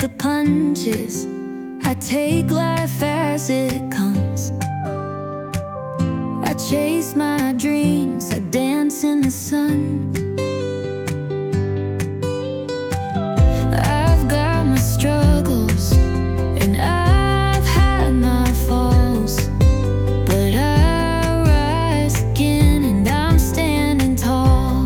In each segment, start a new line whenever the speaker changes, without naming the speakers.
the punches. I take life as it comes. I chase my dreams, I dance in the sun. I've got my struggles and I've had my falls, but I rise again and I'm standing tall.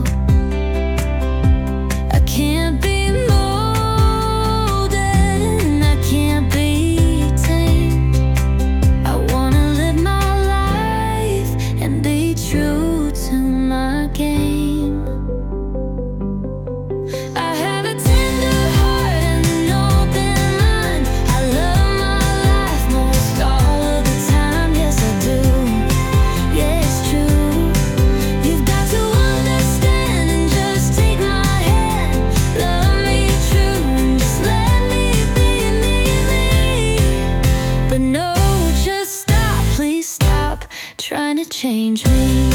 I can't be molded and I can't be tamed. I wanna live my life and be true to my game. I have a tender heart and an open mind. I love my life most all of the time. Yes, I do. Yeah, it's true. You've got to understand and just take my hand. Love me true and just let me be me. But no, just stop, please stop trying to change me.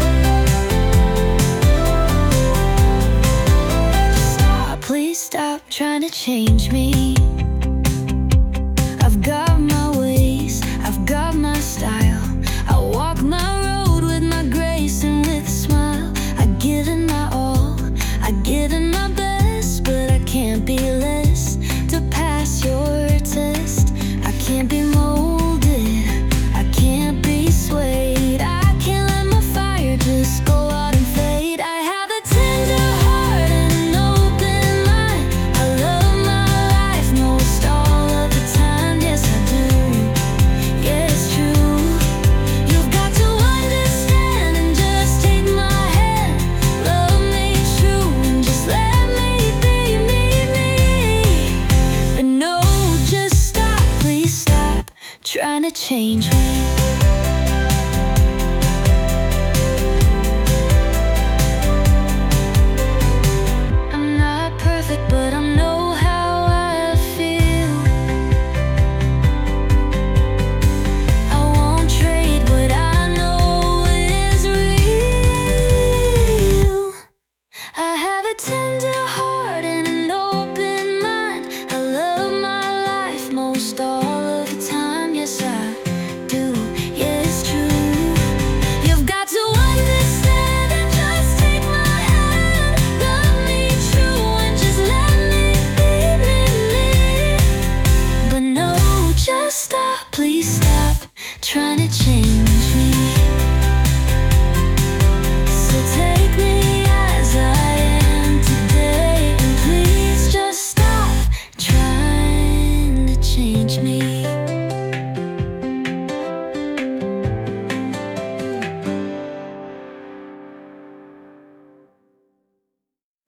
Stop, please stop trying to change me. I've got my ways, I've got my style. I walk my road with my grace and with a smile. I give it my all, I give it my best, but I can't be less to pass your test. I can't be molded, I can't be swayed. I can't let my fire just go out and fade. I have a tender heart and an open mind. I love my life most all of the time. Yes, I do. Yeah, it's true. You've got to understand and just take my hand. Love me true and just let me be me. But no, just stop, please stop trying to change me. I'm not perfect, but I know how I feel. I won't trade what I know is real. I have a tender heart and an open mind. I love my life most all of the time. Yes, I do. Yeah, it's true. You've got to understand and just take my hand. Love me true and just let me be me. But no, just stop, please stop trying to change me. So take me as I am today, and please just stop trying to change me.